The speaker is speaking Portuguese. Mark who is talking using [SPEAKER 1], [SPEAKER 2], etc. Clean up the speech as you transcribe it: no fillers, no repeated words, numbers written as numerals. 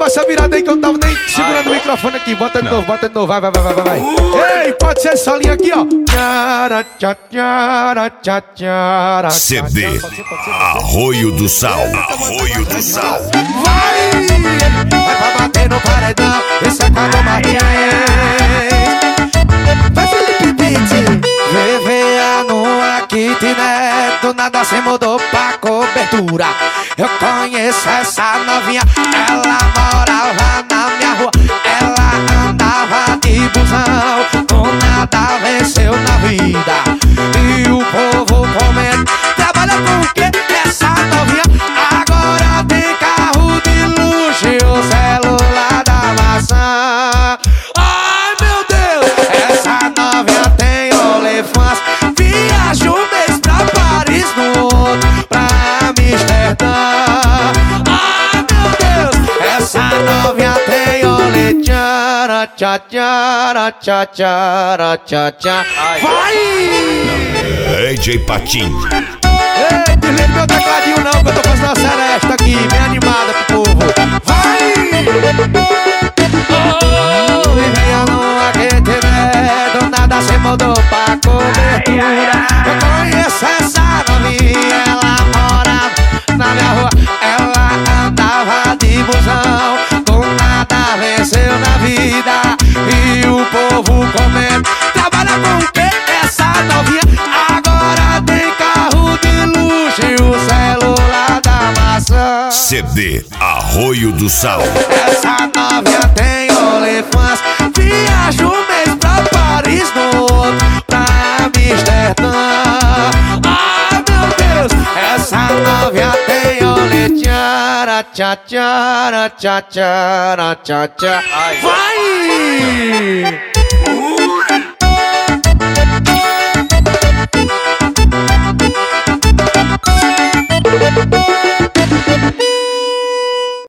[SPEAKER 1] essa virada aí que eu tava nem segurando o microfone aqui. Bota de novo, vai. Ei, pode ser essa linha aqui, ó.
[SPEAKER 2] CD Arroio do Sal.
[SPEAKER 1] Vai pra bater no paredão, esse é Cado Martins. Vai Felipe Beat, VVA no kitnet, do nada se mudou pra cobertura. Eu conheço essa novinha, ela morava na minha rua, ela andava de busão, com nada venceu na vida. E o povo comenta, trabalha com o quê? Essa novinha agora tem carro de luxo e o celular da maçã. Ai meu Deus, essa novinha tem OnlyFans, viaja um mês pra Paris, no outro pra Amsterdã. Ai meu Deus, essa novinha tem OnlyFans. Vai!
[SPEAKER 2] DJ Patinho.
[SPEAKER 1] Ei, desliga meu tecladinho não, que eu tô fazendo uma seresta aqui, bem animada pro povo. Vai! Oh, vivia numa QTV, do nada se mudou pra cobertura. Eu conheço essa novinha, ela morava na minha rua, ela andava de busão, com nada venceu na vida. E o povo comenta, trabalha com o quê? Essa novinha agora tem carro de luxo e o celular da maçã.
[SPEAKER 2] CD Arroio do Sal.
[SPEAKER 1] Essa novinha tem OnlyFans, viaja um mês pra Paris, no outro pra Amsterdã. Ai meu Deus, essa novinha tem OnlyFans. Vai!